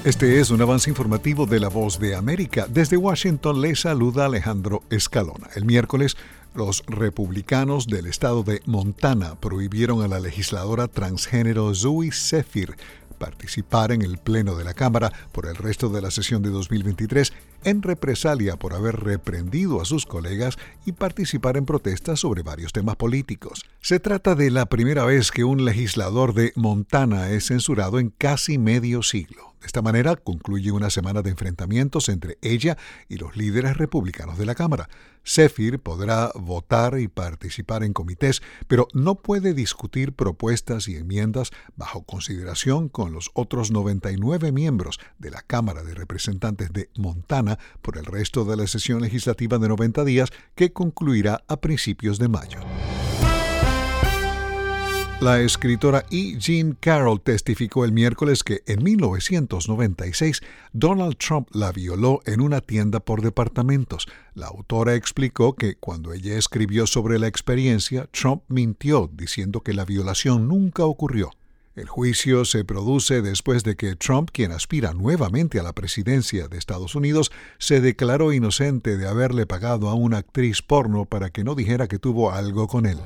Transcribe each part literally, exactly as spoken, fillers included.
Este es un avance informativo de La Voz de América. Desde Washington le saluda Alejandro Escalona. El miércoles, los republicanos del estado de Montana prohibieron a la legisladora transgénero Zoe Zephyr participar en el Pleno de la Cámara por el resto de la sesión de dos mil veintitrés en represalia por haber reprendido a sus colegas y participar en protestas sobre varios temas políticos. Se trata de la primera vez que un legislador de Montana es censurado en casi medio siglo. De esta manera concluye una semana de enfrentamientos entre ella y los líderes republicanos de la Cámara. Zephyr podrá votar y participar en comités, pero no puede discutir propuestas y enmiendas bajo consideración con los otros noventa y nueve miembros de la Cámara de Representantes de Montana por el resto de la sesión legislativa de noventa días que concluirá a principios de mayo. La escritora E. Jean Carroll testificó el miércoles que en mil novecientos noventa y seis Donald Trump la violó en una tienda por departamentos. La autora explicó que cuando ella escribió sobre la experiencia, Trump mintió diciendo que la violación nunca ocurrió. El juicio se produce después de que Trump, quien aspira nuevamente a la presidencia de Estados Unidos, se declaró inocente de haberle pagado a una actriz porno para que no dijera que tuvo algo con él.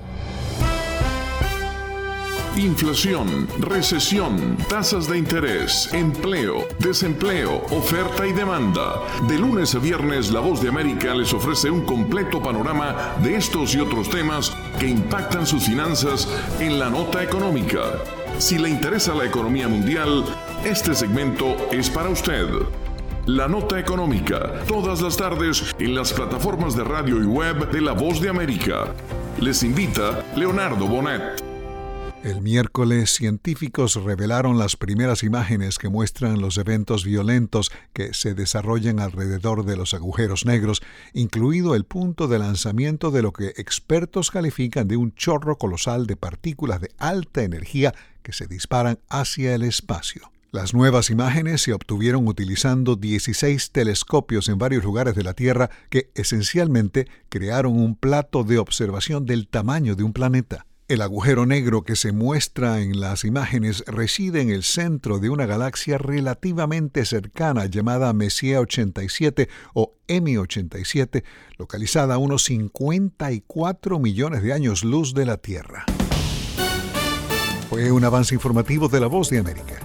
Inflación, recesión, tasas de interés, empleo, desempleo, oferta y demanda. De lunes a viernes, La Voz de América les ofrece un completo panorama de estos y otros temas que impactan sus finanzas en la nota económica. Si le interesa la economía mundial, este segmento es para usted. La Nota Económica, todas las tardes en las plataformas de radio y web de La Voz de América. Les invita Leonardo Bonet. El miércoles, científicos revelaron las primeras imágenes que muestran los eventos violentos que se desarrollan alrededor de los agujeros negros, incluido el punto de lanzamiento de lo que expertos califican de un chorro colosal de partículas de alta energía que se disparan hacia el espacio. Las nuevas imágenes se obtuvieron utilizando dieciséis telescopios en varios lugares de la Tierra que esencialmente crearon un plato de observación del tamaño de un planeta. El agujero negro que se muestra en las imágenes reside en el centro de una galaxia relativamente cercana llamada Messier ochenta y siete o M ochenta y siete, localizada a unos cincuenta y cuatro millones de años luz de la Tierra. Fue un avance informativo de La Voz de América.